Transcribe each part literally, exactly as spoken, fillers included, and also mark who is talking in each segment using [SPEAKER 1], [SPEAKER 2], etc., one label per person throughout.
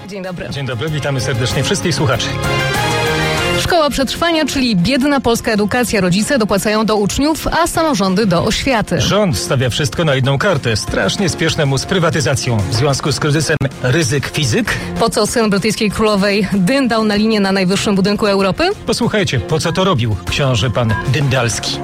[SPEAKER 1] Dzień dobry.
[SPEAKER 2] Dzień dobry, witamy serdecznie wszystkich słuchaczy.
[SPEAKER 1] Szkoła przetrwania, czyli biedna polska edukacja. Rodzice dopłacają do uczniów, a samorządy do oświaty.
[SPEAKER 2] Rząd stawia wszystko na jedną kartę. Strasznie spieszne mu z prywatyzacją. W związku z kryzysem ryzyk fizyk.
[SPEAKER 1] Po co syn brytyjskiej królowej dyndał na linię na najwyższym budynku Europy?
[SPEAKER 2] Posłuchajcie, po co to robił książę pan Dyndalski.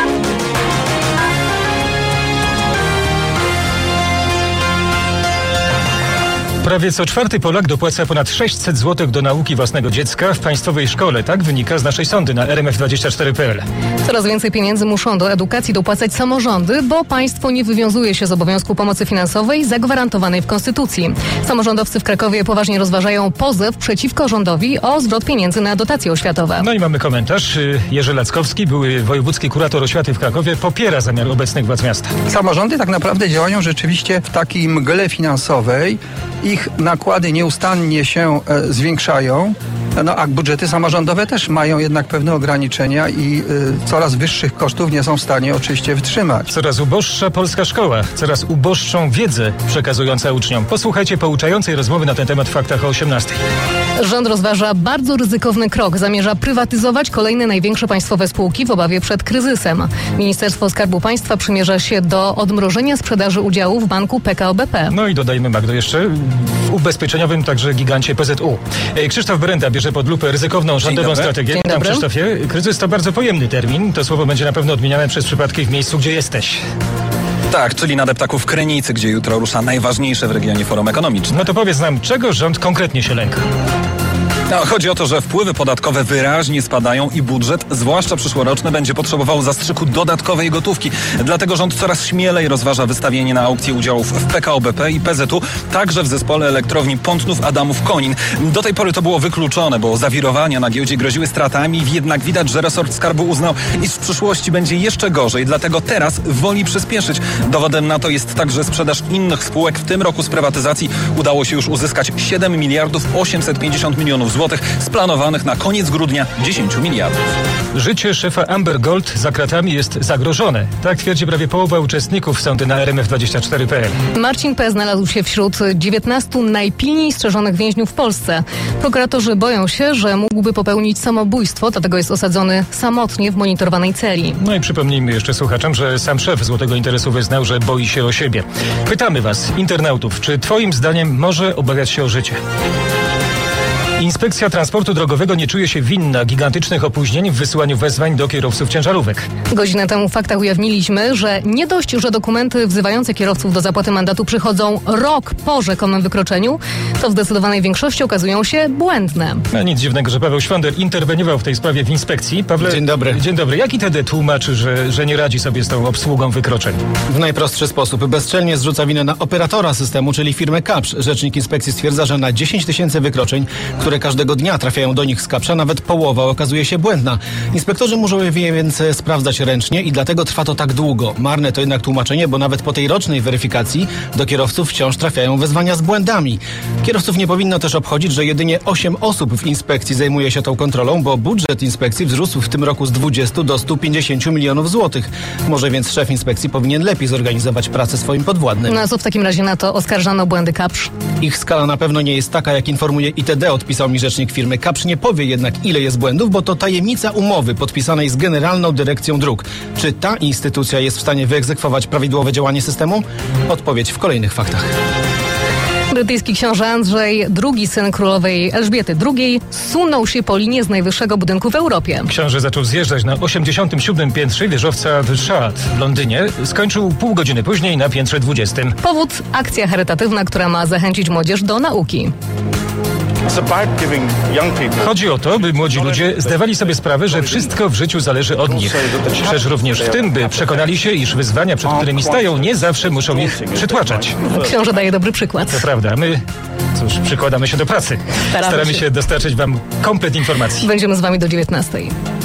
[SPEAKER 2] Prawie co czwarty Polak dopłaca ponad sześćset złotych do nauki własnego dziecka w państwowej szkole. Tak wynika z naszej sondy na R M F dwadzieścia cztery kropka p l.
[SPEAKER 1] Coraz więcej pieniędzy muszą do edukacji dopłacać samorządy, bo państwo nie wywiązuje się z obowiązku pomocy finansowej zagwarantowanej w Konstytucji. Samorządowcy w Krakowie poważnie rozważają pozew przeciwko rządowi o zwrot pieniędzy na dotacje oświatowe.
[SPEAKER 2] No i mamy komentarz. Jerzy Lackowski, były wojewódzki kurator oświaty w Krakowie, popiera zamiar obecnych władz miasta.
[SPEAKER 3] Samorządy tak naprawdę działają rzeczywiście w takiej mgle finansowej. Ich nakłady nieustannie się e, zwiększają, no a budżety samorządowe też mają jednak pewne ograniczenia i e, coraz wyższych kosztów nie są w stanie oczywiście wytrzymać.
[SPEAKER 2] Coraz uboższa polska szkoła, coraz uboższą wiedzę przekazująca uczniom. Posłuchajcie pouczającej rozmowy na ten temat w Faktach o osiemnastej.
[SPEAKER 1] Rząd rozważa bardzo ryzykowny krok. Zamierza prywatyzować kolejne największe państwowe spółki w obawie przed kryzysem. Ministerstwo Skarbu Państwa przymierza się do odmrożenia sprzedaży udziałów w banku P K O B P.
[SPEAKER 2] No i dodajmy, Magdo, jeszcze w ubezpieczeniowym także gigancie P Z U. Krzysztof Berenda bierze pod lupę ryzykowną rządową strategię.
[SPEAKER 1] Dzień
[SPEAKER 2] Witam,
[SPEAKER 1] dobry.
[SPEAKER 2] Krzysztofie. Kryzys to bardzo pojemny termin. To słowo będzie na pewno odmieniane przez przypadki w miejscu, gdzie jesteś.
[SPEAKER 4] Tak, czyli na deptaku w Krynicy, gdzie jutro rusza najważniejsze w regionie forum ekonomiczne.
[SPEAKER 2] No to powiedz nam, czego rząd konkretnie się lęka?
[SPEAKER 4] No, chodzi o to, że wpływy podatkowe wyraźnie spadają i budżet, zwłaszcza przyszłoroczny, będzie potrzebował zastrzyku dodatkowej gotówki. Dlatego rząd coraz śmielej rozważa wystawienie na aukcję udziałów w P K O B P i P Z U, także w zespole elektrowni Pątnów-Adamów-Konin. Do tej pory to było wykluczone, bo zawirowania na giełdzie groziły stratami, jednak widać, że resort skarbu uznał, iż w przyszłości będzie jeszcze gorzej, dlatego teraz woli przyspieszyć. Dowodem na to jest także sprzedaż innych spółek. W tym roku z prywatyzacji udało się już uzyskać siedem miliardów osiemset pięćdziesiąt milionów złotych z planowanych na koniec grudnia dziesięć miliardów.
[SPEAKER 2] Życie szefa Amber Gold za kratami jest zagrożone. Tak twierdzi prawie połowa uczestników sądy na R M F dwadzieścia cztery kropka p l.
[SPEAKER 1] Marcin P. znalazł się wśród dziewiętnastu najpilniej strzeżonych więźniów w Polsce. Prokuratorzy boją się, że mógłby popełnić samobójstwo, dlatego jest osadzony samotnie w monitorowanej celi.
[SPEAKER 2] No i przypomnijmy jeszcze słuchaczom, że sam szef Złotego Interesu wyznał, że boi się o siebie. Pytamy was, internautów, czy twoim zdaniem może obawiać się o życie? Inspekcja Transportu Drogowego nie czuje się winna gigantycznych opóźnień w wysyłaniu wezwań do kierowców ciężarówek.
[SPEAKER 1] Godzinę temu w Faktach ujawniliśmy, że nie dość, że dokumenty wzywające kierowców do zapłaty mandatu przychodzą rok po rzekomym wykroczeniu, to w zdecydowanej większości okazują się błędne.
[SPEAKER 2] No nic dziwnego, że Paweł Szwonder interweniował w tej sprawie w inspekcji. Pawle,
[SPEAKER 5] Dzień dobry.
[SPEAKER 2] Dzień dobry. Jak I T D tłumaczy, że, że nie radzi sobie z tą obsługą wykroczeń?
[SPEAKER 5] W najprostszy sposób. Bezczelnie zrzuca winę na operatora systemu, czyli firmę Kapsz. Rzecznik inspekcji stwierdza, że na dziesięć tysięcy wykroczeń, które każdego dnia trafiają do nich z Kapsza, nawet połowa okazuje się błędna. Inspektorzy muszą je więc sprawdzać ręcznie i dlatego trwa to tak długo. Marne to jednak tłumaczenie, bo nawet po tej rocznej weryfikacji do kierowców wciąż trafiają wezwania z błędami. Kierowców nie powinno też obchodzić, że jedynie osiem osób w inspekcji zajmuje się tą kontrolą, bo budżet inspekcji wzrósł w tym roku z dwudziestu do stu pięćdziesięciu milionów złotych. Może więc szef inspekcji powinien lepiej zorganizować pracę swoim podwładnym.
[SPEAKER 1] No a co w takim razie na to oskarżano błędy Kapsz?
[SPEAKER 5] Ich skala na pewno nie jest taka, jak informuje I T D, odpisał mi rzecznik firmy Kapsz. Nie powie jednak, ile jest błędów, bo to tajemnica umowy podpisanej z Generalną Dyrekcją Dróg. Czy ta instytucja jest w stanie wyegzekwować prawidłowe działanie systemu? Odpowiedź w kolejnych faktach.
[SPEAKER 1] Brytyjski książę Andrzej, drugi syn królowej Elżbiety drugiej, sunął się po linie z najwyższego budynku w Europie.
[SPEAKER 2] Książę zaczął zjeżdżać na osiemdziesiątym siódmym piętrze wieżowca The Shard w Londynie. Skończył pół godziny później na piętrze dwudziestym.
[SPEAKER 1] Powód: akcja charytatywna, która ma zachęcić młodzież do nauki.
[SPEAKER 2] Chodzi o to, by młodzi ludzie zdawali sobie sprawę, że wszystko w życiu zależy od nich. Rzecz również w tym, by przekonali się, iż wyzwania, przed którymi stają, nie zawsze muszą ich przytłaczać.
[SPEAKER 1] Książę daje dobry przykład.
[SPEAKER 2] To prawda. My, cóż, przykładamy się do pracy.
[SPEAKER 1] Staramy
[SPEAKER 2] Staramy
[SPEAKER 1] się.
[SPEAKER 2] się dostarczyć wam komplet informacji.
[SPEAKER 1] Będziemy z wami do dziewiętnastej.